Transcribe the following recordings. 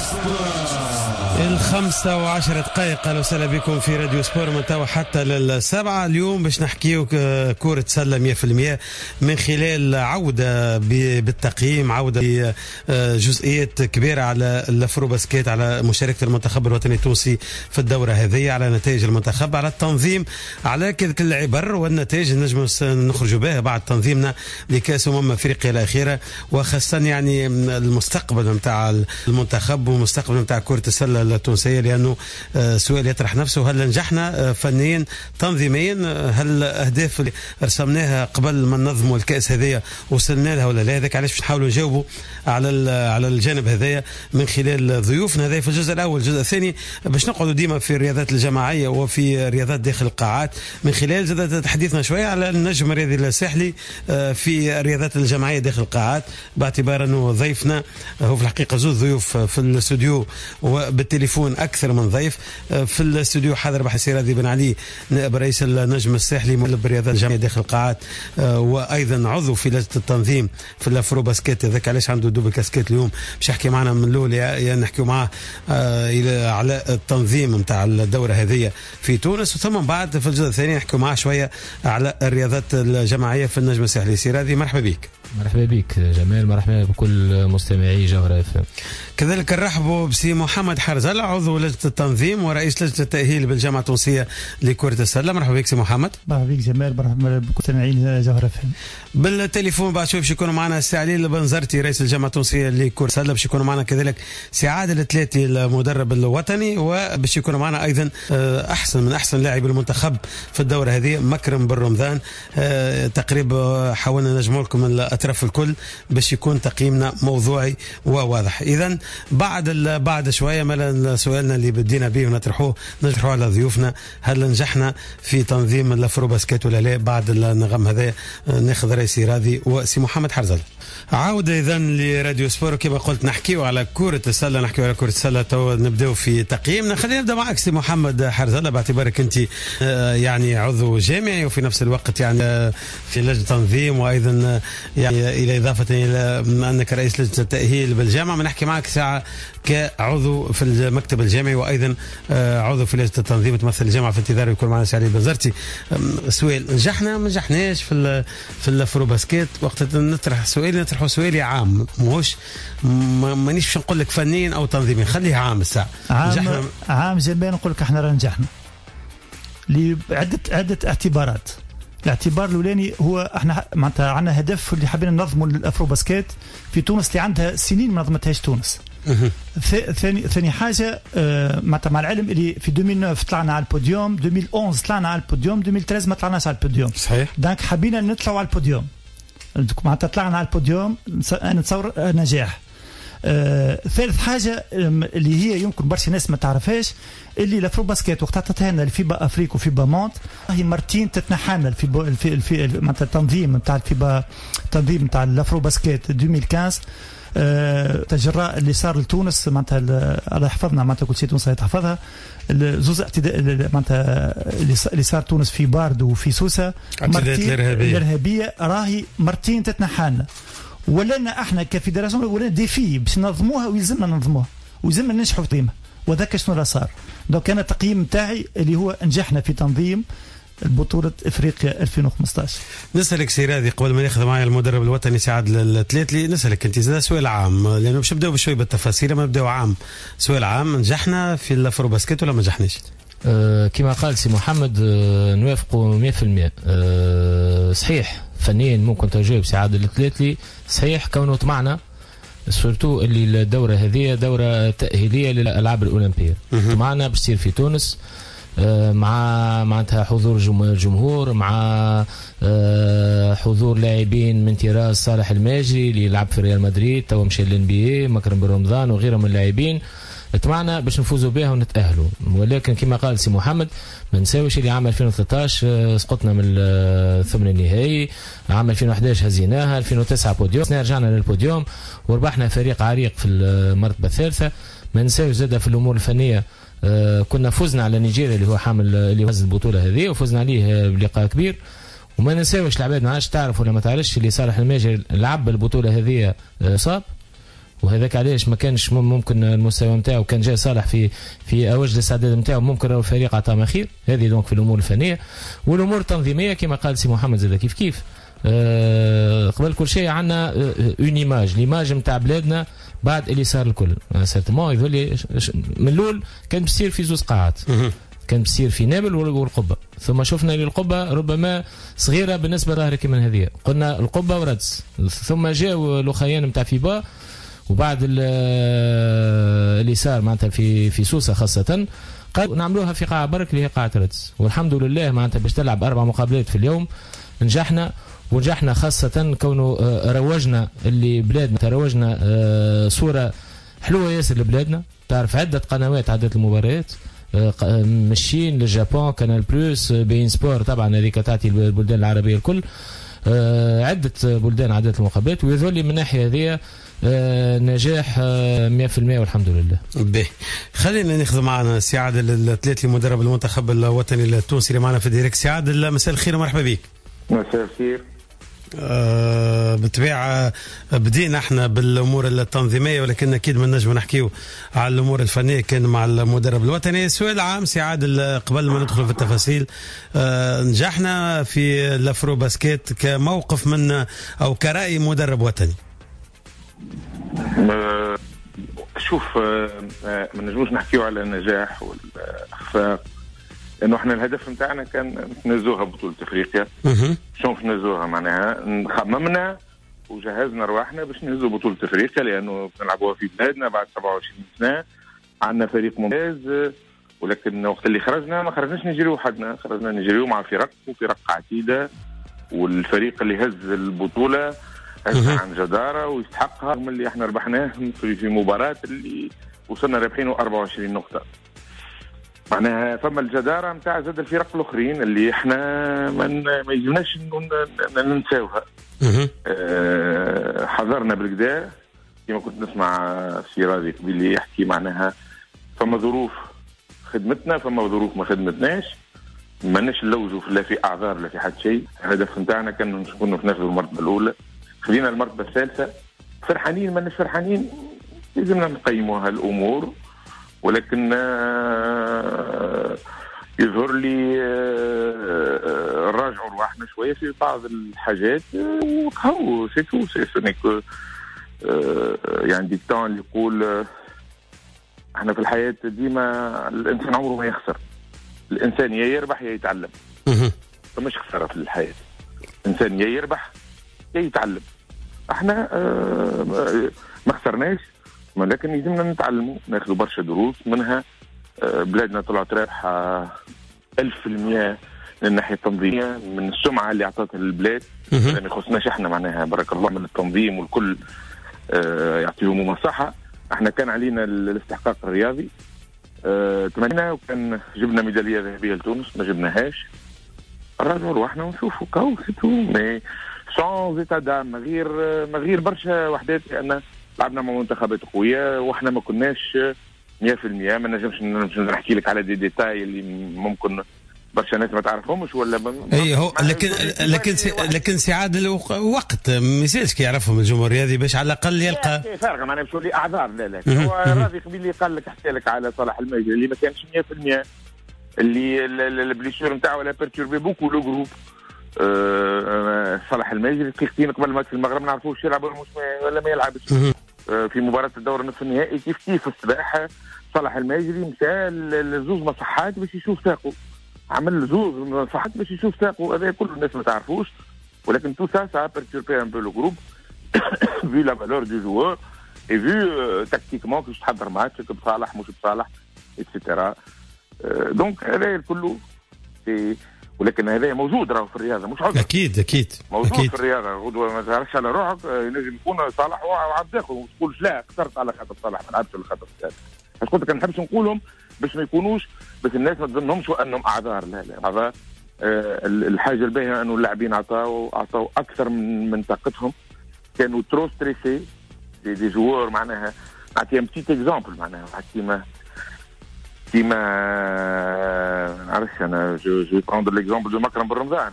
5:10 اهلا وسهلا بكم في راديو سبور من توا حتى للسبعة. اليوم باش نحكيو كرة سلة 100% من خلال عودة بالتقييم، عودة بجزئيات كبيرة على الافرو باسكيت، على مشاركة المنتخب الوطني التونسي في الدورة هذه، على نتائج المنتخب، على التنظيم، على كل العبر والنتائج نجم نخرجوا بها بعد تنظيمنا لكأس افريقيا الأخيرة، وخاصة يعني المستقبل نتاع المنتخب ومستقبل نتاع كرة السلة التونسية، لأنه سؤال يطرح نفسه: هل نجحنا فنيا تنظيميا؟ هل الأهداف اللي رسمناها قبل ما ننظموا الكأس هذية وصلنا لها ولا لا؟ هذاك علاش باش نحاولوا نجاوبوا على الجانب هذايا من خلال ضيوفنا هذا في الجزء الأول. الجزء الثاني باش نقعدوا ديما في الرياضات الجماعية وفي رياضات داخل القاعات، من خلال تحديثنا شوية على النجم الرياضي الساحلي في الرياضات الجماعية داخل القاعات، باعتبار أنه ضيفنا هو في الحقيقة زوج ضيوف في الاستوديو وبالتليفون أكثر من ضيف. في الاستوديو حاضر بحسي راضي بن علي، نائب رئيس النجم الساحلي مدرب الرياضات الجماعية داخل القاعات، وأيضا عضو في لجنة التنظيم في الافرو باسكيت. ذاك علاش عنده دوبل كاسكيت اليوم، باش يحكي معنا من الأول يعني نحكيو معاه على التنظيم نتاع الدورة هذه في تونس، وثم بعد في الجزء الثاني نحكيو معاه شوية على الرياضات الجماعية في النجم الساحلي. سي راضي مرحبا بك. مرحبا بك جمال، مرحبا بكل مستمعي جوهرة FM. كذلك نرحبوا بسي محمد حرزلة، عضو لجنة التنظيم ورئيس لجنة التأهيل بالجامعة التونسية لكرة السلة. مرحبا بك سي محمد. مرحبا بك جمال، مرحبا بكل مستمعين جوهرة FM. بالتليفون بعد شوي باش يكونوا معنا سي علي البنزرتي رئيس الجامعة التونسية لكرة السلة، باش يكونوا معنا كذلك سي عادل التلاتي المدرب الوطني، وباش يكونوا معنا أيضا أحسن من أحسن لاعب المنتخب في الدورة هذه مكرم بن رمضان. تقريبا حاولنا نجمع لكم الأطراف الكل باش يكون تقييمنا موضوعي وواضح. إذا بعد شوية مالا سؤالنا اللي بدينا به ونطرحوه على ضيوفنا: هل نجحنا في تنظيم الافرو باسكيت ولا لا؟ بعد النغم هذا ناخذ رئيسي راضي وسي محمد حرزل. عودة إذا لراديو سبور، كما قلت نحكيو على كرة السلة. تو نبداو في تقييمنا. خلينا نبدا معك سي محمد حرزلة، باعتبارك أنت يعني عضو جامعي وفي نفس الوقت يعني في لجنة تنظيم، وأيضا يعني إلى إضافة إلى أنك رئيس لجنة التأهيل بالجامعة، بنحكي معك ساعة كعضو في المكتب الجامعي وأيضا عضو في لجنة التنظيم تمثل الجامعة، في انتظار يكون معنا سعيد بنزرتي. سؤال: نجحنا ما نجحناش في الافرو باسكيت؟ وقت نطرح سؤالي عام، ماهوش مانيش باش نقول لك فنيا او تنظيميا، خليه عام الساعه. عام جمال نقول لك احنا نجحنا لعده اعتبارات. الاعتبار الاولاني هو احنا معناتها عندنا هدف اللي حابين ننظموا الافرو باسكيت في تونس اللي عندها سنين ما نظمتهاش تونس. ثاني حاجه معناتها مع العلم اللي في 2009 طلعنا على البوديوم، 2011 طلعنا على البوديوم، 2013 ما طلعناش على البوديوم. صحيح. دونك حبينا نطلعوا على البوديوم، معناتها طلعنا على البوديوم، نتصور نجاح. ثالث حاجه اللي هي يمكن برشا ناس ما تعرفهاش، اللي الافرو باسكيت وقت عطتها لنا الفيبا افريك وفيبا مونت، هي مرتين تتنحى في معناتها التنظيم نتاع الفيبا، التنظيم نتاع الافرو باسكيت 2015 تجراء اللي صار لتونس، معناتها الله يحفظنا، معناتها كل شيء تونس يحفظها. زوز اعتداء معناتها اللي صار تونس في بارد وفي سوسه، مرتين الارهابيه راهي مرتين تتنحانا، ولنا احنا كفيدراسيون ولا ديفي باش ننظموها، ويلزمنا ننظموها ويلزمنا ننجحوا في تنظيمها، وذاك شنو اللي صار. دونك انا التقييم تاعي اللي هو نجحنا في تنظيم البطولة افريقيا 2015. نسألك سي راضي قبل ما ناخذ معايا المدرب الوطني سعد التلاتلي، نسألك انت زاد سؤال عام، لانه باش نبداو بشوي بالتفاصيل، ما نبداو عام. سؤال عام: نجحنا في الافرو باسكيت ولا ما نجحناش؟ كما قال سي محمد نوافقوا 100%. صحيح فنيا ممكن تجاوب سعد التلاتلي، صحيح كونه طمعنا سورتو اللي الدورة هذه دورة تأهيلية للألعاب الأولمبية، طمعنا باش تصير في تونس معناتها حضور الجمهور، مع حضور لاعبين من طراز صالح الماجري اللي يلعب في ريال مدريد، تو مشى للNBA، مكرم بن رمضان وغيرهم من اللاعبين. طمعنا باش نفوزوا بها ونتأهلوا، ولكن كما قال سي محمد ما نساويش اللي عام 2013 سقطنا من الثمن النهائي، عام 2011 هزيناها، 2009 بوديوم، رجعنا للبوديوم وربحنا فريق عريق في المرتبة الثالثة. ما نساويش زاد في الأمور الفنية، كنا فزنا على نيجيريا اللي هو حامل اللي هز البطولة هذه، وفزنا عليه بلقاء كبير. وما نساويش العباد، ما عادش تعرف ولا ما تعرفش اللي صالح الماجري لعب البطولة هذه صاب، وهذاك علاش ما كانش ممكن المستوى نتاعو كان جاي صالح في اوج الاستعداد نتاعو، ممكن الفريق عطاه ما خير. هذه دونك في الامور الفنيه. والامور التنظيميه كما قال سي محمد زاد كيف قبل كل شيء عندنا اون ايماج، ليماج نتاع بلادنا بعد اللي صار الكل سيرتمون يظل من الاول كان بيصير في زوز قاعات، كان بيصير في نابل والقبه، ثم شفنا القبه ربما صغيره بالنسبه ظاهره كمان هذه، قلنا القبه وردس، ثم جاوا الاخيان نتاع فيبا، وبعد اللي صار معناتها في سوسه خاصه قالوا نعملوها في قاعه برك اللي هي قاعه ردس، والحمد لله معناتها باش تلعب 4 مقابلات في اليوم ونجحنا خاصة كونه روجنا اللي بلادنا، روجنا صورة حلوة ياسر لبلادنا. تعرف عدة قنوات عدة المباريات مشين للجابون، كانال بلوس، بين سبور طبعا هذيك تعطي البلدان العربية الكل، عدة بلدان عدة المقابلات، ويظل من ناحية هذه نجاح 100% والحمد لله. به خلينا ناخذ معنا سي عادل الثلاثي مدرب المنتخب الوطني التونسي اللي معنا في الديريكت. سي عادل مساء الخير ومرحبا بك. مساء الخير. بالطبيعة بدينا احنا بالامور التنظيميه، ولكن اكيد ما نجم نحكيو على الامور الفنيه كان مع المدرب الوطني. سؤال عام سي عادل قبل ما ندخل في التفاصيل، نجحنا في الافرو باسكيت كموقف من او كرأي مدرب وطني. شوف ما نجموش نحكيو على النجاح والاخفاق، لانه احنا الهدف نتاعنا كان نفوزوها بطولة افريقيا. شلون نفوزوها؟ معناها خممنا وجهزنا رواحنا باش نهزوا بطولة افريقيا، لانه نلعبوها في بلادنا بعد 27 سنة، عندنا فريق ممتاز. ولكن وقت اللي خرجنا ما خرجناش نجريو وحدنا، خرجنا نجريو مع فرق وفرق عتيدة، والفريق اللي هز البطولة هزها عن جدارة ويستحقها، من اللي احنا ربحناه في مباراة اللي وصلنا رابحينه 24 نقطة. معناها فما الجدارة نتاع زاد الفرق الأخرين اللي احنا ما يجبناش ننساوها. حضرنا بالكدا كما كنت نسمع في راضي قبيل يحكي، معناها فما ظروف خدمتنا، فما ظروف ما خدمتناش، ماناش نلوجوا لا في أعذار لا في حد شيء. الهدف نتاعنا كان نكونوا في ناخذ المرتبة الأولى، خذينا المرتبة الثالثة. فرحانين ماناش فرحانين، لازمنا نقيموها الأمور، ولكن يظهر لي نراجعوا رواحنا شويه في بعض الحاجات، وهو سيتو سينيك يعني ديكتان اللي يقول احنا في الحياه ديما الانسان عمره ما يخسر، الانسان يا يربح يا يتعلم، فمش خساره في الحياه، الانسان يا يربح يا يتعلم. احنا ما خسرناش، ولكن يلزمنا نتعلموا، ناخذوا برشا دروس منها. بلادنا طلعت رابحة 1000% من الناحية التنظيمية، من السمعة اللي أعطتها للبلاد. ما يخصناش احنا معناها بارك الله من التنظيم والكل يعطيهم الصحة. احنا كان علينا الاستحقاق الرياضي، تمنينا وكان جبنا ميدالية ذهبية لتونس، ما جبناهاش. نراجعوا رواحنا ونشوفوا كاو سيتو، مي سون زيتا دام، ما غير برشا وحدات، لأن لعبنا مع منتخبات قوية واحنا ما كناش 100%. ما نجمش نحكي لك على دي ديتاي اللي ممكن برشا ناس ما تعرفهمش ولا اي هو لكن سي عادل وقت ما يسالش كي يعرفهم الجمهور الرياضي باش على الاقل يلقى فارغه، معناها باش يولي اعذار. لا هو راضي قبيل اللي قال لك، حكى لك على صلاح الماجري اللي ما كانش 100%، اللي البليسيور نتاعو لا بيرتوربي بوكو لو جروب. صلاح الماجري دقيقتين قبل ماتش المغرب ما نعرفوش يلعب ولا ما يلعبش. في مباراة الدور نصف النهائي كيف الصباح صلاح الماجري مشى لزوز مصحات باش يشوف ساقه، عمل زوز مصحات باش يشوف ساقه. هذا كل الناس ما تعرفوش، ولكن تو سا بيرتوربي ان بو لو جروب في لا فالور دو جوور اي في تكتيكمون كيفاش تحضر ماتش بصالح مش بصالح اتسيتيرا. دونك هذا كله، ولكن هذا موجود راهو في الرياضه، مش عذر. اكيد موجود أكيد. في الرياضه. غدوه ما تعرفش على روحك، ينجم يكون صالح وعبد داخل، وما تقولش لا خسرت على خاطر صالح، ما لعبش على خاطر صالح. بس قلت لك نحبش نقولهم باش ما يكونوش، بس الناس ما تظنهمش انهم اعذار. لا اعذار. الحاجه الباهيه انه اللاعبين اعطوا اكثر من طاقتهم، كانوا ترو ستريسي دي جوور. معناها نعطيهم بتيت اكزامبل، معناها كيما نعرفش انا جو بروندر ليكزامبل دو مكرم بن رمضان.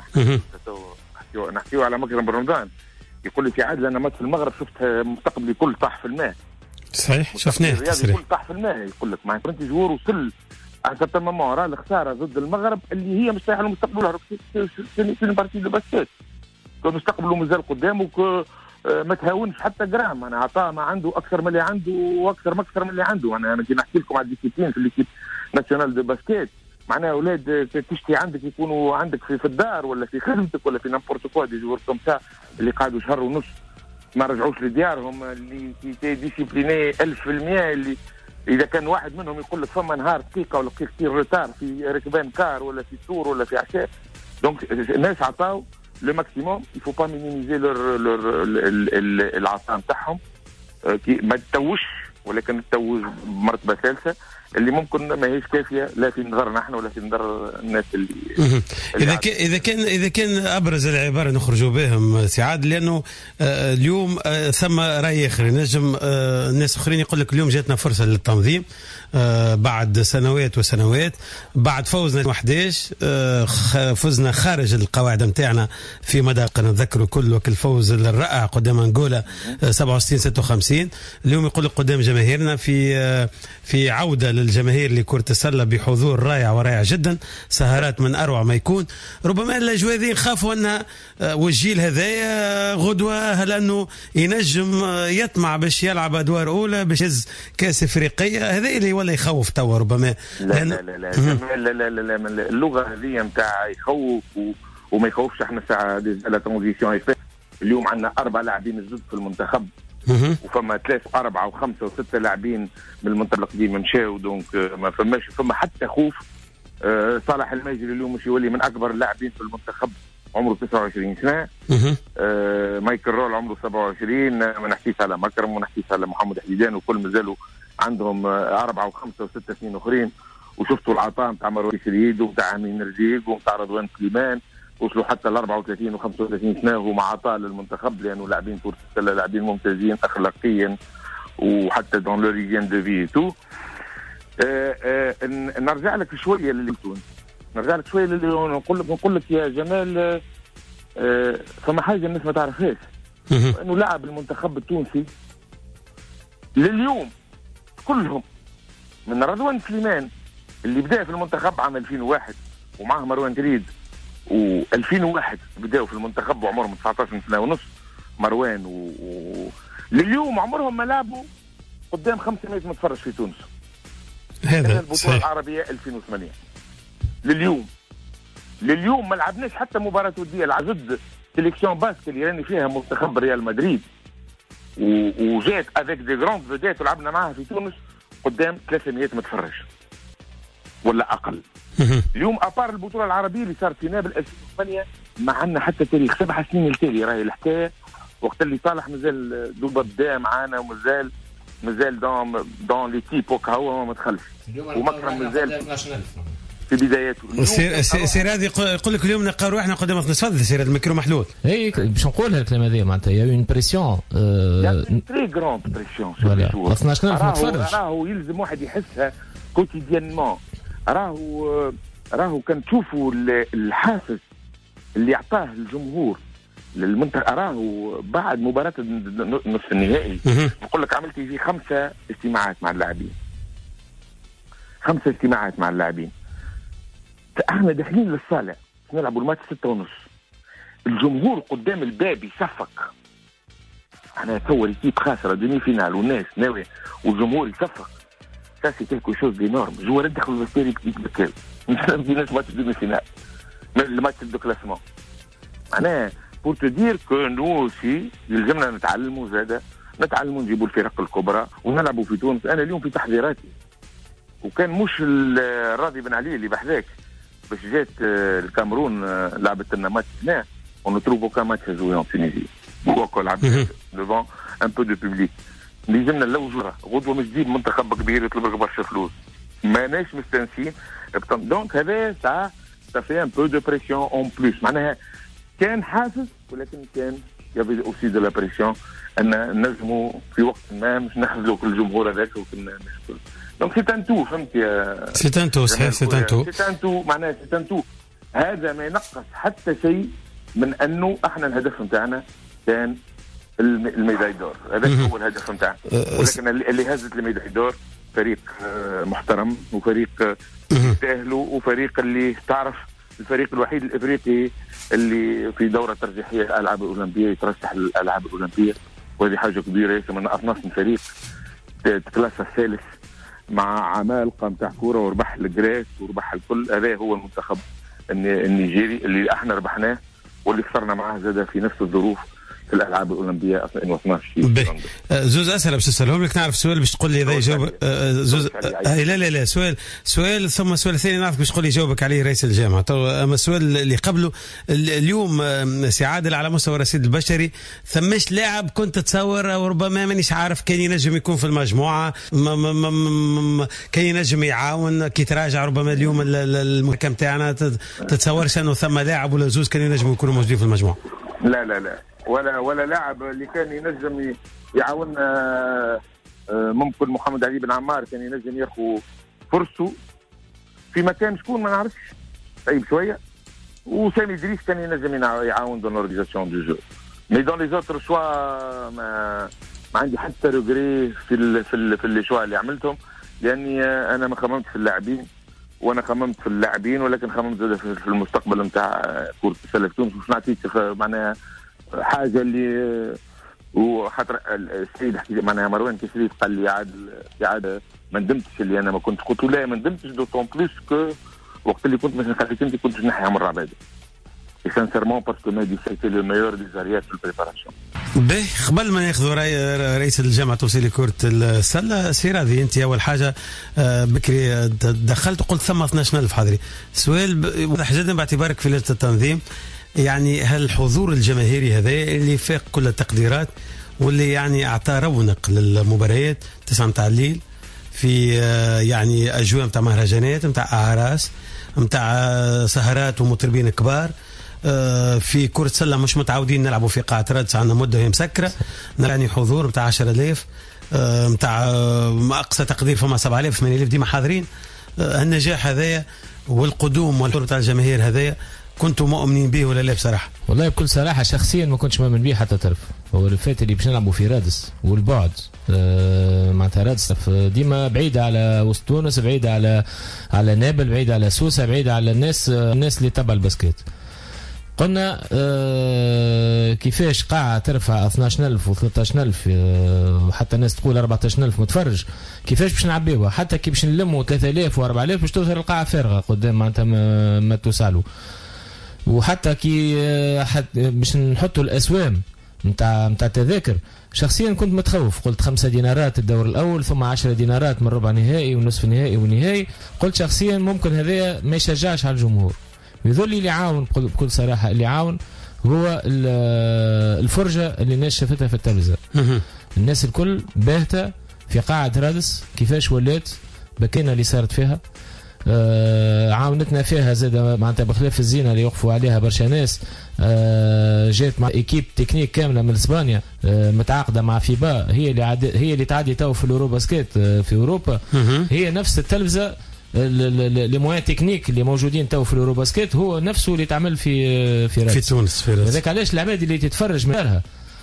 نحكيو على مكرم بن رمضان، يقول لي في عادل انا مات في المغرب شفت مستقبلي كل طاح في الماء. صحيح شفناه التصريح طاح في الماء. يقول لك معناتها انت جوار وصل حتى تماما راه الخساره ضد المغرب اللي هي مستحيل لهم يستقبلوها في البارتي دو باسكيت. كانوا يستقبلوا مازال قدامه ما تهاونش حتى جرام. انا عطاه ما عنده اكثر من اللي عنده واكثر من اللي عنده. انا نجي نحكي لكم على الديسيبلين في ليكيب ناسيونال دو باسكيت. معناها اولاد تشتي عندك يكونوا عندك في الدار ولا في خدمتك ولا في نامبورت كوا دي جوور كوم سا اللي قعدوا شهر ونص ما رجعوش لديارهم اللي ديسيبليني 1000%. اللي اذا كان واحد منهم يقول لك فما نهار دقيقه ولا كثير روتار في ركبان كار ولا في سور ولا في عشاء. دونك الناس عطاو لو ماكسيموم. يفو با مينيميزي العطاء نتاعهم. ما تتوش ولكن تتوج بمرتبه ثالثه اللي ممكن ما هيش كافيه لا في نظرنا احنا ولا في نظر الناس اللي اذا كان ابرز العباره نخرجوا بهم سعاد. لانه اليوم ثم راي اخر نجم الناس اخرين يقول لك اليوم جاتنا فرصه للتنظيم بعد سنوات وسنوات بعد فوزنا 11 فزنا خارج القواعد نتاعنا في مداق نتذكروا كل الفوز الرائع قدام انغولا 67-56. اليوم يقول لك قدام جماهيرنا في عوده للجماهير لكرة السلة بحضور رائع ورائع جدا. سهرات من أروع ما يكون. ربما الأجواذين خافوا أن والجيل هذايا غدوة هل أنه ينجم يطمع باش يلعب أدوار أولى باش يهز كأس إفريقية. هذا اللي ولا يخوف توا ربما. لا اللغة هذه متاع يخوف وما يخوفش. احنا ساعة لا ترانزيسيون. اليوم عندنا 4 لاعبين جدد في المنتخب وفما 3 4 و5 و6 لاعبين من المنتخب القديم مشاو. دونك ما فما حتى خوف. صالح الماجري اليوم مش يولي من اكبر اللاعبين في المنتخب عمره 29 سنه. مايكل رول عمره 27. ما نحكيش على مكرم ونحكيش على محمد حديدان وكل مازالوا عندهم 4 و5 و6 سنين اخرين. وشفتوا العطاء نتاع مروان سريد وتاع امين رزيق ونتاع رضوان سليمان وصلوا حتى ل 34 و 35 سنه وهما عطاء للمنتخب لانه لاعبين كرة السله لاعبين ممتازين اخلاقيا وحتى دون لو ريجين دو في تو. نرجع لك شويه للتونس. نقول لك يا جمال فما حاجه الناس ما تعرفهاش انه لاعب المنتخب التونسي لليوم كلهم من رضوان سليمان اللي بدا في المنتخب عام 2001 ومعه مروان تريد و2001 بداوا في المنتخب وعمرهم 19 سنه ونص. مروان لليوم عمرهم ما لعبوا قدام 500 متفرج في تونس. هذا البطوله العربيه 2008 لليوم ما لعبناش حتى مباراه وديه ضد سيليكسيون باسك اللي راني فيها منتخب ريال مدريد وجات افيك دي جراند فيديت ولعبنا معاها في تونس قدام 300 متفرج ولا اقل. اليوم ابار البطوله العربيه اللي صارت في نابل 2008 ما عندنا حتى تاريخ 7 سنين التالي راهي الحكايه. وقت اللي صالح مازال دوبا بدا معانا ومازال دون ليكيب وكا هو ما دخلش ومكرم مازال في بداياته. سير هذه يقول لك اليوم نلقاو روحنا قدام تفضل سير هذا الميكرو محلول. اي باش نقول الكلام هذا معناتها يا اون بريسيون تري جراند بريسيون. 12000 متفرج راهو يلزم واحد يحسها كوتيديانمون. راهو كان تشوفوا الحافز اللي اعطاه الجمهور للمنتخب. راهو بعد مباراه نصف النهائي نقول لك عملت فيه 5 اجتماعات مع اللاعبين. 5 اجتماعات مع اللاعبين. احنا داخلين للصالة نلعبوا الماتش 6:30 الجمهور قدام الباب يصفق. احنا تصور كيف خاسره ديمي فينال والناس ناوي والجمهور يصفق. Ça c'est quelque chose d'énorme. جوار دخلوا الفستيري يتبكاو. في ناس ماتش ديمي فينال الماتش دو كلاسمون. معناها pour te dire que nous aussi يلزمنا نتعلموا زاده نتعلموا نجيبوا الفرق الكبرى ونلعبوا في تونس. انا اليوم في تحضيراتي وكان مش الراضي بن علي اللي بحذاك باش جات الكاميرون لعبت لنا ماتش هنا ونتروفو كان ماتش جوي en Tunisie وكل لعبت devant un peu de public. لازمنا نلوجوا غدوه مش جديد منتخب كبير يطلب لك برشا فلوس ماناش مستانسين. دونك هذا ça fait un peu de pression en plus. معناها كان حافز ولكن كان يبي اوسي دو لا بريسيون ان نجموا في وقت ما مش نخذلوا كل الجمهور هذاك وكنا نشكل. دونك سي ان تو فهمت يا سي ان تو صحيح سي ان تو معناها سي ان تو. هذا ما ينقص حتى شيء من انه احنا الهدف نتاعنا كان الميداي دور. هذا هو الهدف نتاعنا. ولكن اللي هزت الميداي دور فريق محترم وفريق يستاهلوا وفريق اللي تعرف الفريق الوحيد الافريقي اللي في دوره ترجيحيه الالعاب الاولمبيه يترشح للالعاب الاولمبيه، وهذه حاجه كبيره. من 12 فريق تكلاس الثالث مع عمالقه نتاع كوره وربح الجراس وربح الكل. هذا هو المنتخب النيجيري اللي احنا ربحناه واللي خسرنا معاه زاد في نفس الظروف في الالعاب الاولمبيه 2012. زوز اسئله باش نسالهم لك، نعرف سؤال باش تقول لي اذا يجاوب زوز. لا سؤال ثم سؤال ثاني نعرف باش تقول لي يجاوبك عليه رئيس الجامعه. اما السؤال اللي قبله اليوم سي عادل على مستوى الرصيد البشري ثماش لاعب كنت تتصور وربما مانيش عارف كان ينجم يكون في المجموعه كان ينجم يعاون كي تراجع ربما اليوم المحكم تاعنا تتصورش انه ثم لاعب ولا زوز كان ينجم يكونوا موجودين في المجموعه؟ لا ولا لاعب اللي كان ينجم يعاوننا. ممكن محمد علي بن عمار كان ينجم ياخذ فرصه في مكان شكون ما نعرفش طيب شويه، وسامي ادريس كان ينجم يعاون دون لورغانيزاسيون دو جو. مي دون لي زوتر شوا ما عندي حتى ريغري في لي شوا اللي عملتهم، لاني انا ما خممت في اللاعبين وانا خممت في اللاعبين، ولكن خممت زاد في المستقبل نتاع كرة السلة في تونس. مش نعطيك معناها حاجه اللي وحتى السيد حكي معناها مروان كسريت قال لي عاد ما ندمتش اللي انا ما كنت قلت لا ما ندمتش دوطون بلوس كو وقت اللي كنت مثلا خليك انت كنت نحي عمر عباده سانسيرمون باسكو مادي سيتي لو ميور دي زاريات في البريباراسيون. باهي قبل ما ناخذوا رئيس الجامعه التونسيه لكره السله سي راضي انت اول حاجه بكري دخلت وقلت ثم 12000 حاضرين. سؤال واضح جدا باعتبارك في لجنه التنظيم، يعني هل الحضور الجماهيري هذا اللي فاق كل التقديرات واللي يعني اعطى رونق للمباريات 9 متاع الليل في يعني اجواء متاع مهرجانات متاع اعراس متاع سهرات ومطربين كبار في كرة سلة مش متعودين نلعبوا في قاعة رادس، عندنا مدة هي مسكرة يعني حضور متاع 10,000 متاع أقصى تقدير فما 7,000 8,000 ديما حاضرين. النجاح هذايا والقدوم والحضور متاع الجماهير هذايا كنتوا مؤمنين به ولا لا؟ بصراحة والله بكل صراحة شخصيا ما كنتش مؤمن به حتى طرف. هو الفات اللي باش نلعبوا في رادس والبعد معناتها رادس ديما بعيدة على وسط تونس، بعيدة على نابل، بعيدة على سوسة، بعيدة على الناس اللي تبع الباسكيت. قلنا كيفاش قاعة ترفع 12,000 و 13,000 وحتى الناس تقول 14,000 متفرج، كيفاش باش نعبيوها؟ حتى كي باش نلموا 3,000 و 4,000 باش تظهر القاعة فارغة قدام معناتها ما توسعلوا. وحتى كي باش نحطوا الأسوام نتاع التذاكر، شخصيا كنت متخوف، قلت 5 دينارات الدور الأول ثم 10 دينارات من ربع نهائي ونصف نهائي ونهائي. قلت شخصيا ممكن هذا ما يشجعش على الجمهور. يذل اللي عاون بكل صراحة، اللي عاون هو الفرجة اللي الناس شافتها في التلفزة. الناس الكل باهتة في قاعة رادس كيفاش ولات بكينا اللي صارت فيها. عاونتنا فيها زاد معناتها بخلاف الزينة اللي يوقفوا عليها برشا ناس. جات مع ايكيب تكنيك كاملة من اسبانيا متعاقدة مع فيبا، هي اللي تعدي تو في اليورو باسكيت في اوروبا. هي نفس التلفزة لي موان تكنيك اللي موجودين تو في اليورو باسكيت هو نفسه اللي تعمل في تونس. هذاك علاش العباد اللي تتفرج منها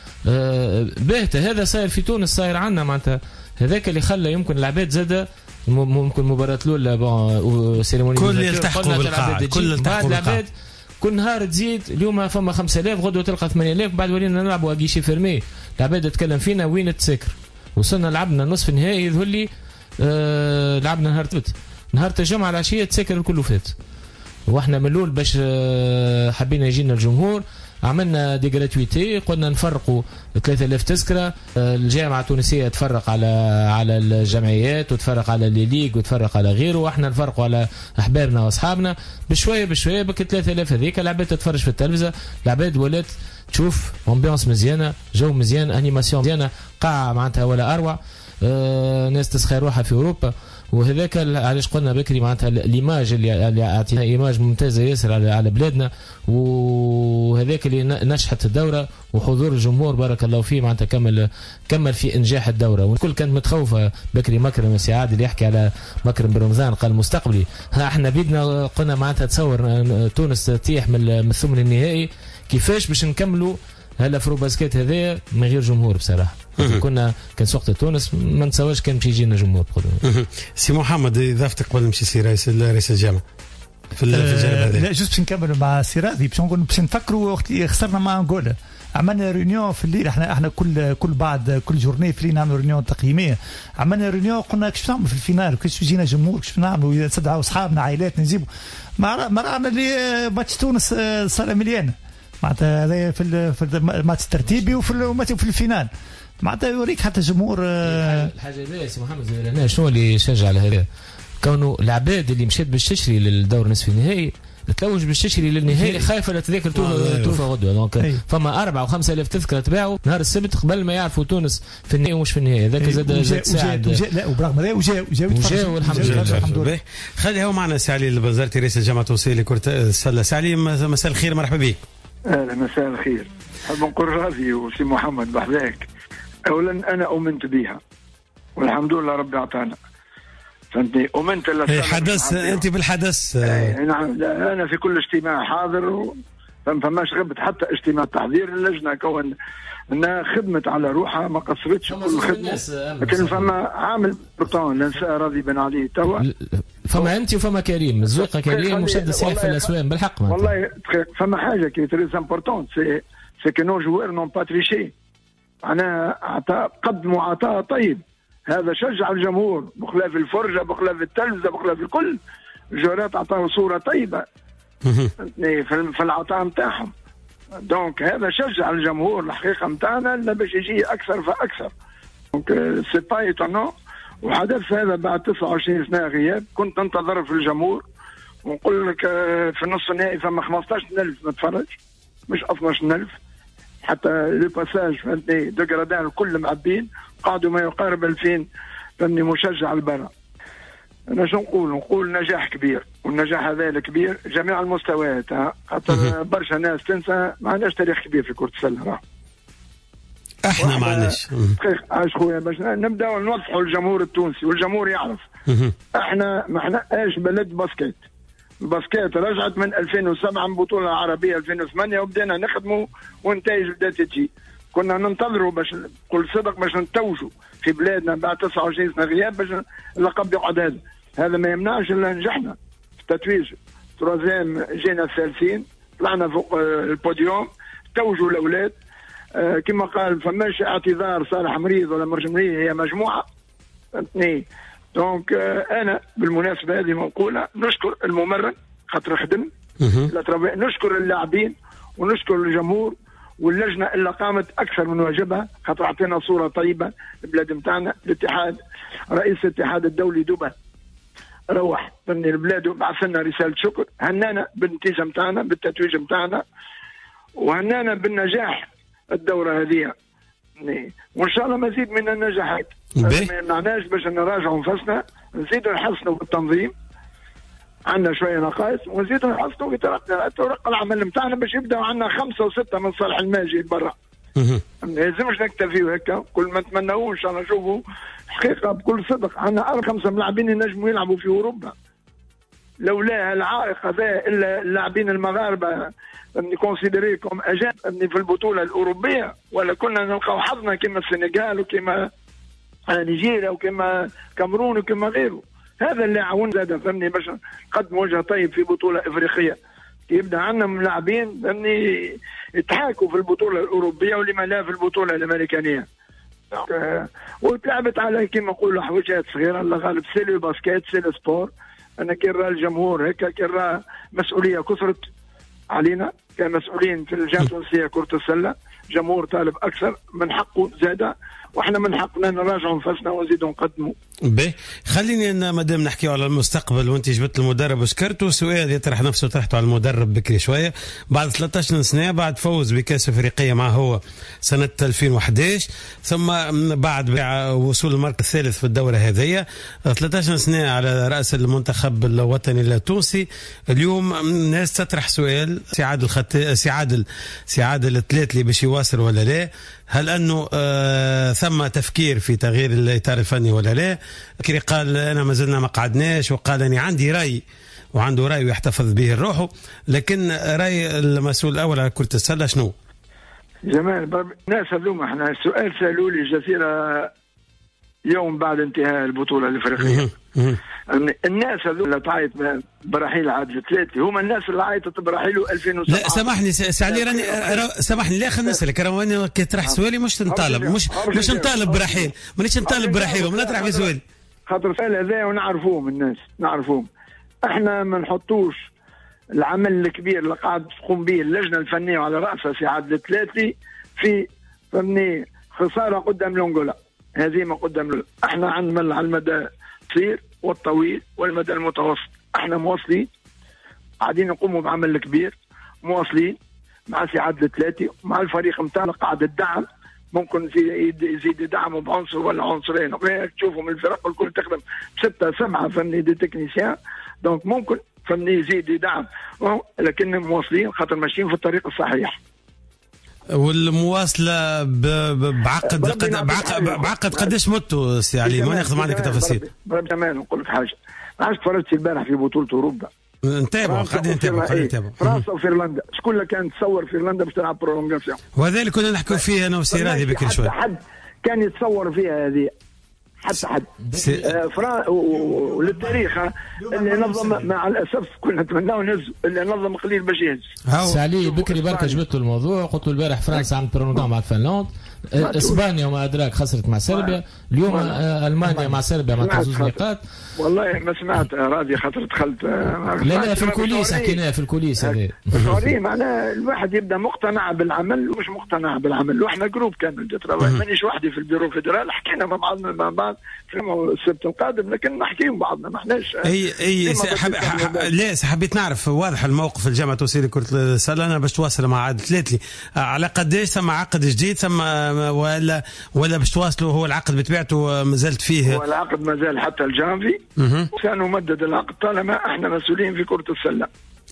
باهته. هذا صاير في تونس، صاير عندنا معناتها. هذاك اللي خلى يمكن العباد زاده ممكن مباراه الاولى سيريموني كل يلتحقوا بالقاعه، كل بعد العباد كل نهار تزيد. اليوم فما 5,000 غدوه تلقى 8,000. بعد ولينا نلعبوا اكيشي فيرمي، العباد تتكلم فينا وين التسكر. وصلنا لعبنا نصف نهائي يظهر لي لعبنا نهار نهار الجمعة العشية تسكر الكل فات. واحنا من الاول باش حبينا يجينا الجمهور عملنا دي جراتويتي، قلنا نفرقوا 3,000 تذكرة. الجامعة التونسية تفرق على الجمعيات وتفرق على الليج وتفرق على غيره، واحنا نفرقوا على احبابنا واصحابنا بشوية بك 3,000 هذيك العباد تتفرج في التلفزة. العباد ولات تشوف امبيونس مزيانة، جو مزيان، انيماسيون مزيانة، قاعة معناتها ولا اروع. ناس تسخير روحها في اوروبا. وهذاك علاش قلنا بكري معناتها الايماج اللي اعطينا ايماج ممتازه ياسر على بلادنا، وهذاك اللي نجحت الدوره وحضور الجمهور بارك الله فيه معناتها كمل في انجاح الدوره. والكل كانت متخوفه. بكري مكرم السعاد اللي يحكي على مكرم برمضان قال مستقبلي، احنا بيدنا قلنا معناتها تصور تونس تطيح من الثمن النهائي، كيفاش باش نكملوا هلا فرو باسكيت هذايا من غير جمهور بصراحه. كان سوقت تونس ما نتسواش كان باش يجينا جمهور بقدر. سي محمد اضافتك قبل نمشي سي رئيس الجامعه في الجانب هذا. لا جوست باش نكمل مع سي راضي باش نقول باش نفكروا وقت خسرنا مع انغولا عملنا ريونيون في الليل. احنا كل جورني في الليل نعملوا ريونيون تقييميه. عملنا ريونيون قلنا كيفاش نعملوا في الفينال كيفاش يجينا جمهور كيفاش نعملوا نستدعوا اصحابنا عائلاتنا نجيبوا ما رانا اللي ماتش تونس صار مليانه معناتها هذا في الماتش الترتيبي وفي الفينال معناتها يوريك حتى الجمهور. الحاجه هذه سي محمد هنا شنو اللي يشجع على هذا؟ كونه العباد اللي مشات باش تشري للدور نصف النهائي تلوج باش تشري للنهائي خايفه لا تذاكر توفى غدوه. دونك فما 4 و5 آلاف تذكره تباعوا نهار السبت قبل ما يعرفوا تونس في النهائي ومش في النهائي. هذاك زاد ساعد. لا وبرغم هذا وجاو والحمد لله. خلي هو معنا سي علي البزارتي رئيس الجامعه التونسيه لكره السله. سي علي مساء الخير مرحبا بك. اهلا مساء الخير. حاب نقول راضي وسي محمد بحذاك. اولا انا امنت بها والحمد لله ربي اعطانا فهمتني. ومنت حدث انت بالحدث. نعم انا في كل اجتماع حاضر فماش غبت حتى اجتماع تحضير اللجنه كون انها خدمت على روحها ما قصرتش كل خدمه. لكن فما عامل بطون ننسى راضي بن علي توا فما انت وفما كريم الزوقه كريم وشد السيف في الاسوام بالحق والله فما حاجه كي تريز امبورتون سي كو نو جوار نون با تريشي. معناها قدموا عطاء طيب. هذا شجع الجمهور بخلاف الفرجه بخلاف التلفزه بخلاف الكل. الجورات اعطاهم صوره طيبه في العطاء نتاعهم. دونك هذا شجع الجمهور الحقيقه نتاعنا باش يجي اكثر فاكثر. دونك سي با ايتونون. وحدث هذا بعد 29 سنه غياب. كنت انتظر في الجمهور ونقول لك في نص النهائي فما 15,000 متفرج مش 12,000 حتى لو باساج فهمتني ديغرادان الكل معبين قعدوا ما يقارب 2000 فهمني مشجع البرا. انا شو نقول نجاح كبير. والنجاح هذا الكبير جميع المستويات خاطر برشا ناس تنسى ما عندناش تاريخ كبير في كرة السلة. احنا ما عندناش عاش خويا باش نبداو نوضحوا الجمهور التونسي والجمهور يعرف. احنا ما احناش بلد باسكيت. الباسكيت رجعت من 2007 من بطولة عربية 2008 وبدينا نخدموا والنتائج بدات تجي. كنا ننتظروا باش كل صدق باش نتوجوا في بلادنا بعد 29 سنة غياب باش اللقب يقعد. هذا ما يمنعش الا نجحنا في التتويج. تروازيام جينا الثالثين طلعنا فوق البوديوم توجوا الاولاد. كما قال فماش اعتذار صالح مريض ولا مرج مريض هي مجموعه فهمتني. دونك انا بالمناسبه هذه منقوله نشكر الممرن خاطر خدم. نشكر اللاعبين ونشكر الجمهور واللجنه اللي قامت اكثر من واجبها خاطر اعطينا صوره طيبه البلاد نتاعنا. الاتحاد رئيس الاتحاد الدولي دبي روح من البلاد وبعث لنا رساله شكر. هنانا بالنتيجه نتاعنا بالتتويج نتاعنا وهنانا بالنجاح الدوره هذه. وان شاء الله مزيد من النجاحات. ما يمنعناش باش نراجعوا انفسنا نزيدوا نحسنوا بالتنظيم. عندنا شويه نقائص ونزيدوا نحسنوا في طرق العمل نتاعنا باش يبداو عندنا 5 و6 من صالح الماجي برا. ما لازمش نكتفيوا هكا. كل ما نتمناوه ان شاء الله نشوفوا حقيقه بكل صدق عندنا 5 ملاعبين ينجموا يلعبوا في اوروبا. لولا العائق هذا الا اللاعبين المغاربه كونسيدري كوم اجانب في البطوله الاوروبيه ولا كنا نلقاو حظنا كما السنغال وكما نيجيريا وكما كامرون وكما غيره. هذا اللي عاون زاد فهمني باش نقدم وجه طيب في بطوله افريقيه. يبدا عندنا ملاعبين فهمني يتحاكوا في البطوله الاوروبيه ولما لا في البطوله الامريكانيه. وتلعبت على كما نقولوا حويجات صغيره. الله غالب سي لو باسكيت سي لو سبور. انا كي نرى الجمهور هكا كي نرى مسؤوليه كثرت علينا كمسؤولين في الجامعه التونسيه كره السله. جمهور طالب اكثر من حقه زاده واحنا من حقنا نراجعوا انفسنا ونزيدوا نقدموا. باهي خليني مادام نحكيو على المستقبل وانت جبت المدرب وشكرته سؤال يطرح نفسه طرحته على المدرب بكري شويه. بعد 13 سنه بعد فوز بكاس افريقيه معه هو سنه 2011 ثم بعد وصول المركز الثالث في الدوره هذه 13 سنه على راس المنتخب الوطني التونسي. اليوم الناس تطرح سؤال سي عادل الثلاثلي باش يواصل ولا لا؟ هل أنه ثم تفكير في تغيير الإطار الفني ولا لا؟ كري قال أنا ما زلنا ما قعدناش وقال أني عندي رأي وعنده رأي ويحتفظ به الروح. لكن رأي المسؤول الأول على كرة السلة شنو؟ جمال الناس هذوما احنا السؤال سالوا لي جزيرة يوم بعد انتهاء البطولة الافريقية. الناس هذوما اللي تعيط برحيل عاد ثلاثي هما الناس اللي عيطت برحيل 2007. لا سامحني سعلي راني سامحني لا خلينا نسالك راني كي تطرح سؤالي مش نطالب مش نطالب برحيل مانيش نطالب برحيل وما نطرح في سؤالي خاطر السؤال هذا ونعرفوهم الناس نعرفوهم. احنا ما نحطوش العمل الكبير اللي قاعد تقوم به اللجنه الفنيه على راسها سي عادل الثلاثي في فهمني خساره قدام الانغولا هزيمه قدام احنا عندنا على المدى القصير والطويل والمدى المتوسط احنا مواصلين قاعدين نقوموا بعمل كبير مواصلين مع سي عادل الثلاثي مع الفريق نتاعنا قاعد الدعم ممكن يزيد يدعموا بعنصر ولا عنصرين تشوفوا من الفرق الكل تخدم 6-7 فهمني دي تكنيسيان دونك ممكن فهمني يزيد يدعم لكن مواصلين خاطر ماشيين في الطريق الصحيح. والمواصله بعقد قداش متوا سي علي ما ناخذ معنا تفاصيل. زمان نقول لك حاجه ما عادش تفرجت البارح في بطوله اوروبا نتابعوا قاعدين نتابعوا فرنسا وفنلندا شكون اللي كان تصور فنلندا باش تلعب برولونغاسيون وهذا اللي كنا نحكوا فيه انا وسي راضي بكري شوي حد كان يتصور فيها هذه حد وللتاريخ اللي نظم مع الاسف كنا نتمناو نهزوا اللي نظم قليل باش يهز. سالي بكري بركه جبت له الموضوع قلت له البارح فرنسا عملت برولونغاسيون مع فنلندا اسبانيا وما ادراك خسرت مع صربيا اليوم المانيا مع صربيا مع 2 نقاط. والله ما سمعت راضي خاطر دخلت لا في الكوليس حكيناها في الكوليس هذه معناها الواحد يبدا مقتنع بالعمل ومش مقتنع بالعمل واحنا جروب كامل مانيش وحدي في البيرو فيدرال حكينا مع بعض في السبت القادم لكن نحكيهم بعضنا ما احناش لا حبيت نعرف واضح الموقف الجامعه التونسيه لكره السله انا باش تواصل مع عادل ثلاثي على قداش ثم عقد جديد ثم ولا باش تواصلوا هو العقد بطبيعته ما زالت فيه هو العقد ما زال حتى الجانفي سنمدد العقد طالما احنا مسؤولين في كرة السلة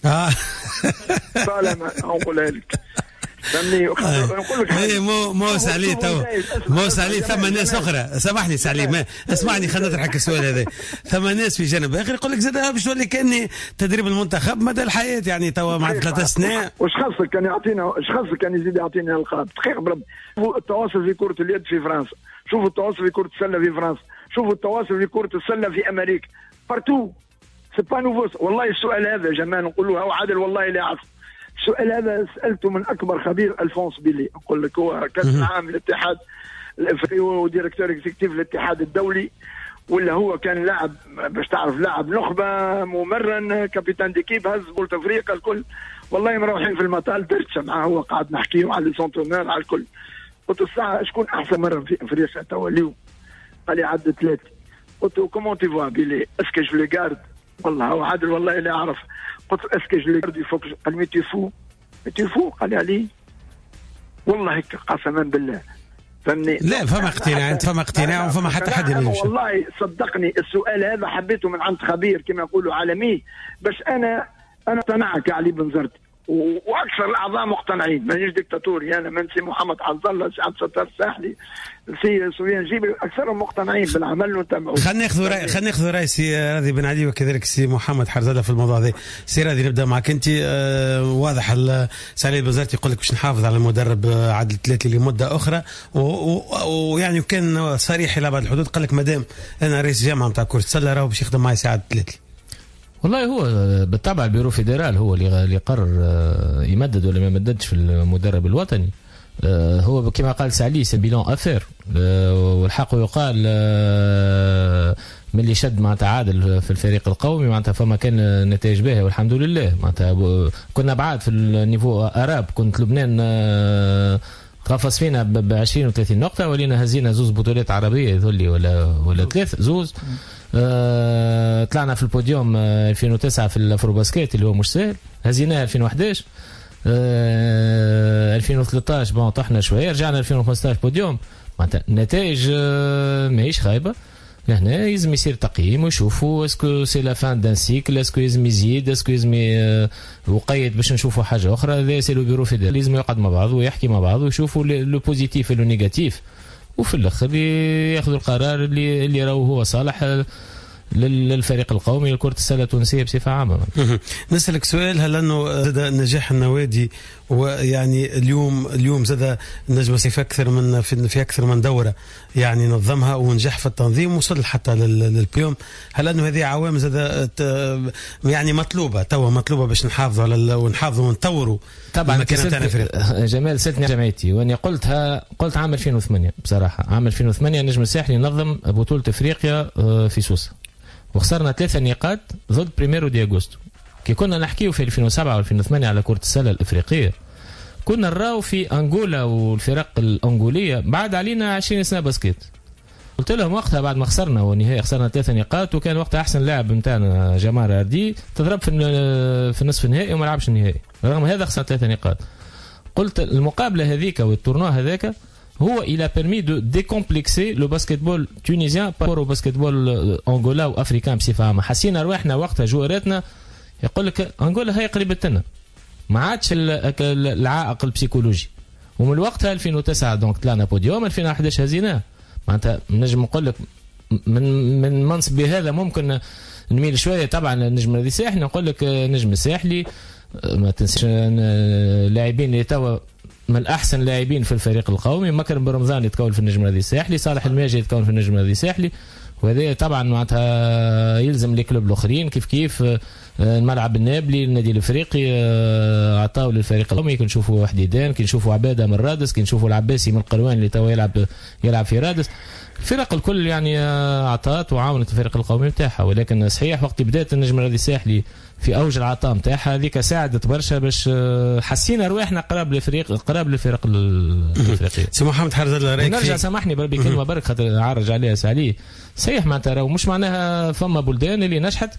طالما نقولها لك فهمني نقول لك مو سعلي تو مو سعلي ثم ناس اخرى سامحني سعلي اسمعني خلينا نطرحك السؤال هذا ثم ناس في جانب اخر يقول لك زاد باش تولي كاني تدريب المنتخب مدى الحياه يعني تو مع 3 سنين واش خاصك كان يعطينا واش خاصك كان يزيد يعطينا القاب دقيق بربي شوفوا التواصل في كرة اليد في فرنسا شوفوا التواصل في كرة السلة في فرنسا شوفوا التواصل في كرة السلة في امريكا بارتو سي با نوفو والله السؤال هذا جمال نقولوها وعادل والله لا يعرف السؤال هذا سالته من اكبر خبير الفونس بيلي نقول لك هو كان عام الاتحاد الافريقي وديريكتور اكزيكتيف الاتحاد الدولي ولا هو كان لاعب باش تعرف لاعب نخبه ممرن كابيتان ديكيب هز بطولة افريقيا الكل والله مروحين في المطار درت معاه هو قاعد نحكيو على السونتونير على الكل قلت الساعه شكون احسن مرن في افريقيا توا اليوم قال لي عدد 3 قلت له كومون تي فوا بيلي اسكو جو لي غارد والله هو عادل والله لا اعرف قلت اسكو جو لي غارد يفوك قال لي تي فو قال لي علي والله هيك قسما بالله فهمني لا فما اقتناع انت فما اقتناع وفما حتى حد والله صدقني السؤال هذا حبيته من عند خبير كما يقولوا عالمي باش انا اقتنعك يا علي بن زرتي واكثر الاعضاء مقتنعين مانيش ديكتاتوري انا من سي محمد عبد الله سي عبد الستار الساحلي سي سفيان جيبي اكثرهم مقتنعين بالعمل ونتابعوه. خلينا ناخذ راي سي راضي بن علي وكذلك سي محمد حرزاده في الموضوع هذا. سي راضي نبدا معك انت. واضح سعيد بن يقول لك باش نحافظ على المدرب عادل الثلاثي لمده اخرى ويعني كان صريح الى بعض الحدود قال لك مادام انا رئيس جامعه نتاع كره السله راهو باش يخدم معي سي عادل الثلاثي. والله هو بالطبع البيرو فيدرال هو اللي قرر يمدد ولا ما يمددش في المدرب الوطني. هو كما قال سعلي سي بيلون افير والحق يقال من اللي شد معناتها عادل في الفريق القومي معناتها فما كان نتائج باهيه والحمد لله معناتها كنا بعاد في النيفو اراب كنت لبنان تغفص فينا ب 20 و30 نقطه ولينا هزينا زوز بطولات عربيه ذولي ولا 3 زوز. طلعنا في البوديوم 2009 في الافروباسكيت اللي هو مش سهل هزيناه 2011 2013 بون طحنا شويه رجعنا 2015 بوديوم معناتها النتائج ماهيش خايبه. هنا لازم يصير تقييم ويشوفوا اسكو سي لا فان دان سيكل اسكو لازم يزيد اسكو لازم وقيد باش نشوفوا حاجه اخرى. هذا سي لو بيرو فيدرال لازم يقعد مع بعض ويحكي مع بعض ويشوفوا لو بوزيتيف ولو نيجاتيف وفي الاخر ياخذوا القرار اللي راهو هو صالح للفريق القومي لكرة السلة التونسية بصفة عامة. نسألك سؤال، هل أنه زاد نجاح النوادي ويعني اليوم زاد نجم في أكثر من في أكثر من دورة يعني نظمها ونجح في التنظيم وصل حتى للبيوم، هل أنه هذه عوامل زاد يعني مطلوبة باش نحافظوا على ونحافظوا ونطوروا طبعا جمال سلتني جمعيتي واني قلت عام 2008 بصراحة. عام 2008 النجم الساحلي نظم بطولة افريقيا في سوسة وخسرنا 3 نقاط ضد بريميرو دي اغوستو. كي كنا نحكيو في 2007 و2008 على كرة السلة الافريقية كنا نراو في انغولا والفرق الانغولية بعد علينا 20 سنة باسكيت. قلت لهم وقتها بعد ما خسرنا والنهائي خسرنا 3 نقاط وكان وقتها احسن لاعب نتاعنا جمال اردي تضرب في نصف النهائي وما لعبش النهائي، رغم هذا خسرنا 3 نقاط. قلت المقابله هذيك والتورنوا هذاك هو الى بيرمي دو ديكومبلكسي لو باسكتبول تونيزيان بار او باسكتبول انغولا وافريكان بصفه عامه. حسينا رواحنا وقتها جواراتنا يقول لك انغولا هي قريبه لنا، ما عادش العائق البسيكولوجي. ومن وقتها 2009 دونك طلعنا بوديوم، 2011 هزيناه. معناتها نجم نقول لك من منصب هذا ممكن نميل شويه طبعا النجم الذي ساحلي. نقول لك نجم الساحلي ما تنساش اللاعبين اللي توا من احسن لاعبين في الفريق القومي. مكرم برمضان يتكون في النجم الذي ساحلي، صالح الماجد يتكون في النجم الذي ساحلي، وهذا طبعا معناتها يلزم لي كلوب الاخرين كيف الملعب النابلي النادي الافريقي عطاو للفريق القومي. كي نشوفوا وحديدان، كي نشوفوا عباده من رادس، كي نشوفوا العباسي من القروان اللي توا يلعب في رادس. الفرق الكل يعني عطات وعاونت الفريق القومي نتاعها. ولكن صحيح وقت بدات النجم الذي الساحلي في اوج العطاء نتاعها هذيك ساعدت برشا باش حسينا رواحنا قراب للفرق الافريقيه. سي محمد حرز الله رايك نرجع سامحني بربي كلمه برك خاطر عرج عليها سالي. صحيح معناتها مش معناها فما بلدان اللي نجحت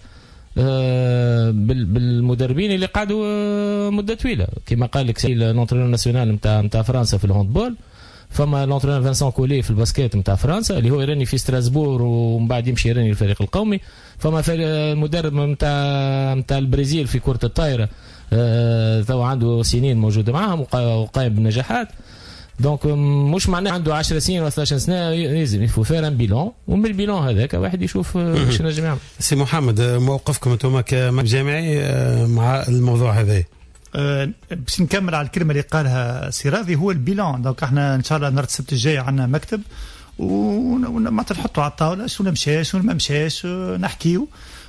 بالمدربين اللي قعدوا مده طويله كما قال لك سي لونترينور ناسيونال نتاع فرنسا في الهاندبول. فما لونترينور فانسون كولي في الباسكيت نتاع فرنسا اللي هو يرني في ستراسبور ومن بعد يمشي يرني الفريق القومي. فما في المدرب نتاع البرازيل في كرة الطائرة تو عنده سنين موجود معهم وقائم بالنجاحات. دونك مش معناه عنده 10 سنين و 12 سنه لازم يفو فير ان بيلون، ومن البيلون هذاك واحد يشوف واش نجم يعمل. سي محمد موقفكم انتم كجامعي مع الموضوع هذا؟ باش نكمل على الكلمه اللي قالها سي راضي، هو البيلون. دونك احنا ان شاء الله نهار السبت الجاي عندنا مكتب ومعناتها نحطوا على الطاوله شنو مشى شنو ما مشاش نحكيو.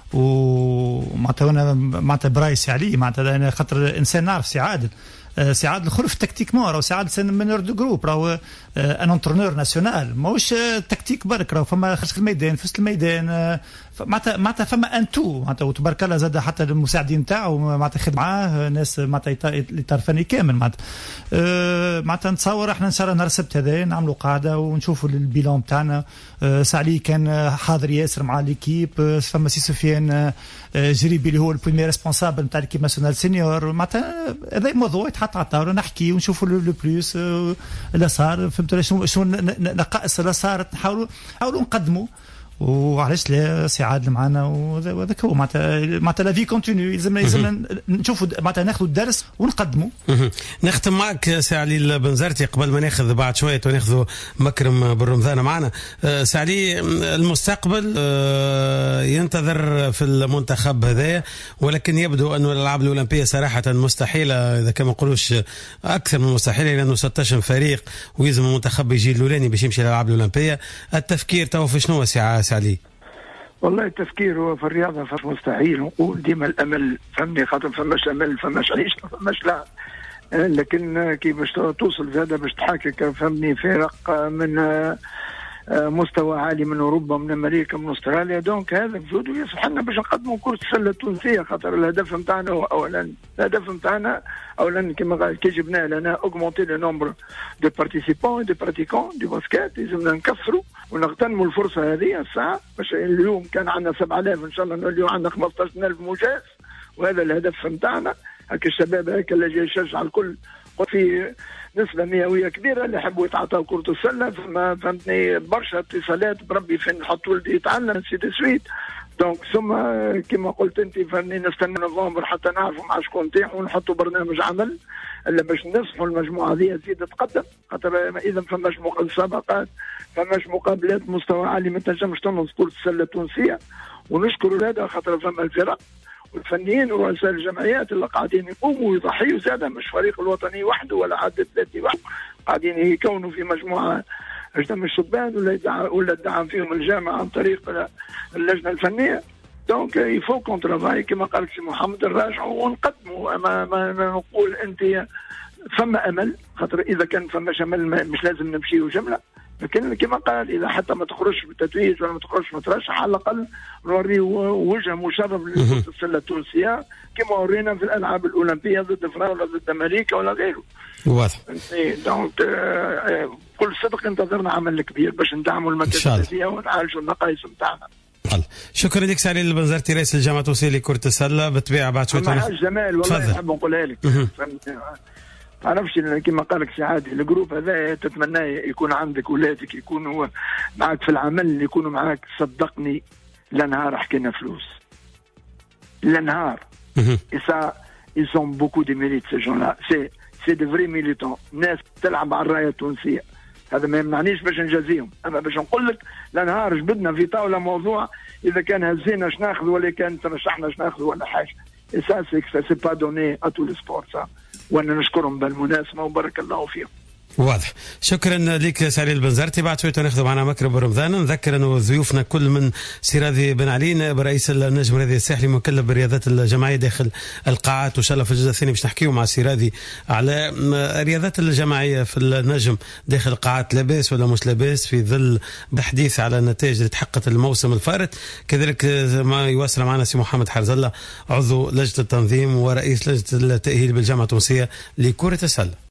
ومعناتها براي سي علي معناتها خاطر انسان نعرف سي عادل الخلف تكتيكمون راهو سي عادل منور دو جروب راهو ان انترونور ناسيونال ماهوش تكتيك برك راهو فما خارج الميدان في وسط الميدان معناتها فما ان تو معناتها وتبارك الله زاد حتى المساعدين نتاعو معناتها خدم معاه ناس معناتها طرفاني كامل معناتها نتصور احنا ان شاء الله نهار السبت هذا نعملوا قاعده ونشوفوا البيلون نتاعنا. سعلي كان حاضر ياسر مع ليكيب، فما سي سفيان جريبي اللي هو البريمير ريسبونسابل نتاع ليكيب ناسيونال سينيور. معناتها هذا موضوع يتحط على الطاوله نحكي ونشوفوا لو بلوس اللي صار فهمتوا شنو نقائص اللي صارت نحاولوا نقدموا. وعلاش لا سي عادل معنا وهذاك هو معناتها لا في كونتينيو يلزمنا نشوفوا معناتها ناخذوا الدرس ونقدموا. نختم معك سي علي بنزرتي قبل ما ناخذ بعد شويه وناخذ مكرم بالرمضان معنا. سي علي المستقبل ينتظر في المنتخب هذايا، ولكن يبدو أن الألعاب الأولمبية صراحة مستحيلة إذا كما نقولوش أكثر من مستحيلة، لأنه 16 فريق ويلزم المنتخب يجي الأولاني باش يمشي للألعاب الأولمبية. التفكير تو في شنو سي علي؟ والله التفكير هو في الرياضة فمش مستحيل. نقول ديما الأمل فهمني خاطر فماش أمل فماش عيشنا فماش لا، لكن كي باش توصل زادة باش تحقق فهمني فرق من مستوى عالي من اوروبا من امريكا من استراليا. دونك هذا بجوده يصح لنا باش نقدموا كرة السلة التونسية، خاطر الهدف نتاعنا هو اولا كما قال كي جبنا لنا اوغمونتي لو نومبر دو بارتيسيبون دو براتيكون دو باسكيت، لازمنا نكثروا ونغتنموا الفرصة هذه الساعة باش اليوم كان عندنا 7000 ان شاء الله اليوم عندنا 15000 مجاز، وهذا الهدف نتاعنا. هكا الشباب هكا اللي جاي يشجع الكل في نسبة مئوية كبيرة اللي يحبوا يتعاطوا كرة السلة. فهمتني برشا اتصالات بربي فين نحط ولدي يتعلم سي دي سويت. دونك ثم كما قلت انت فهمني نستنى نوفمبر حتى نعرفوا مع شكون نتاعو ونحطوا برنامج عمل الا باش نصحوا المجموعة هذه تزيد تقدم، خاطر اذا فماش مسابقات فماش مقابلات مستوى عالي ما تنجمش تنظم كرة السلة التونسية. ونشكر هذا خاطر فما الفرق والفنيين ورؤساء الجمعيات اللي قاعدين يقوموا ويضحيوا زاده، مش فريق الوطني وحده ولا عدد ذاتي وحده، قاعدين يكونوا في مجموعه اجتماع الشبان ولا الدعم فيهم الجامعه عن طريق اللجنه الفنيه. دونك يفو كون ترافاي كما قال سي محمد، نراجعوا ونقدموا. ما نقول انت فما امل، خاطر اذا كان فما امل مش لازم نمشيوا جمله، لكن كما قال اذا حتى ما تخرجش بالتتويج ولا ما تخرجش مترشح، على الاقل نوري وجه مشرف لكرة السله التونسيه كما ورينا في الالعاب الاولمبيه ضد فرنسا ضد امريكا ولا غيره. واضح. دونك بكل صدق انتظرنا عمل كبير باش ندعموا المكاتب ونعالجوا النقائص نتاعنا. شكرا لك سعيد البنزرتي رئيس الجامعه التونسيه لكره السله. بالطبيعه بعد شويه جمال والله نحب نقولها لك. تعرفش كما قال لك سي عادي، الجروب هذا تتمنى يكون عندك ولادك يكونوا معك في العمل، يكونوا معك. صدقني لا نهار حكينا فلوس، لا نهار. ils ont beaucoup de mérite ces gens-là. c'est de vrais militants، ناس تلعب على الرايه التونسيه. هذا ما يمنعنيش باش نجازيهم، اما باش نقول لك لا نهار جبدنا في طاوله موضوع اذا كان هزينا اش ناخذ ولا كان ترشحنا اش ناخذ ولا حاجه. سا سي با دوني ا تو لو سبور سا، وانا نشكرهم بالمناسبه وبارك الله فيهم. واضح. شكرا لك سعيد البنزرتي. بعد شويه ناخذ معنا مكرم رمضان. نذكر انه ضيوفنا كل من سيراذي بن علي نائب رئيس النجم الرياضي الساحلي مكلف بالرياضات الجماعيه داخل القاعات، وان شاء الله في الجزء الثاني باش نحكيو مع سيراذي على الرياضات الجماعيه في النجم داخل القاعات، لاباس ولا مش لاباس، في ظل بحديث على النتائج اللي تحققت الموسم الفارط. كذلك ما يواصل معنا سي محمد حرز الله عضو لجنه التنظيم ورئيس لجنه التاهيل بالجامعه التونسيه لكره السله.